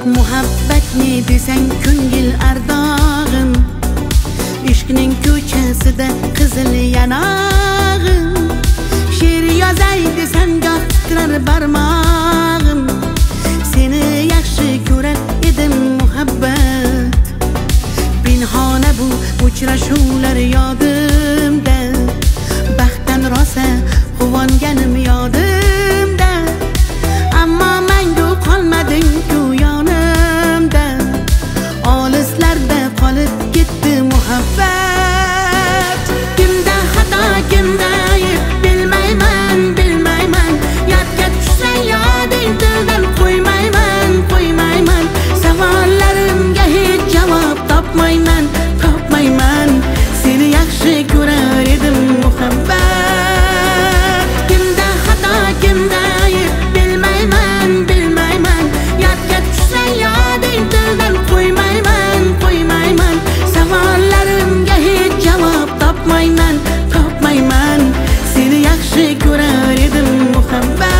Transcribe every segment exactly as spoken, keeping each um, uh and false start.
Muhabbat ne desang ko'ngil ardog'im, ishqning ko'chasida qizil yanog'im. She'r yozay desam goh titrar barmog'im, seni yaxshi ko'rar edim muhabbat. Pinhona bu uchrashuvlar yodimda, baxtdan rosa quvonganim yodimda. Ammo mangu qolmading ku yonimda, olislarda qolib ketdi muhabbat. Kimda xato kimda ayb bilmayman, bilmayman. Yodga tushsa yoding tildan qo'ymayman, qo'ymayman. Savollarimga hech javob topmayman, topmayman. Seni yaxshi ko'rar edim muhabbat. Kimda xato kimda ayb bilmayman, bilmayman. Yodga tushsa yoding tildan qo'ymayman, qo'ymayman. Savollarimga hech javob topmayman, topmayman. Seni yaxshi ko'rar edim muhabbat.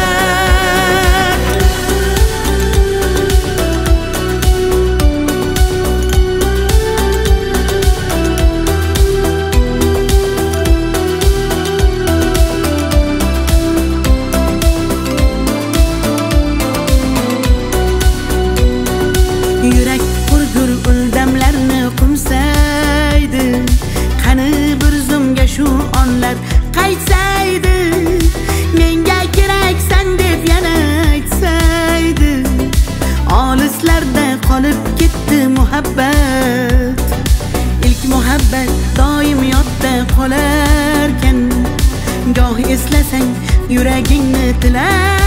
Yurak qurgur uldamlarni qumsaydi, qani bir zumga shu onlar qaytsaydi. Menga keraksan deb yana aytsaydi, olislarda qolib ketdi muhabbat. Ilk muhabbat doim yodda qolarkan, goh eslasang yuragingni tilar.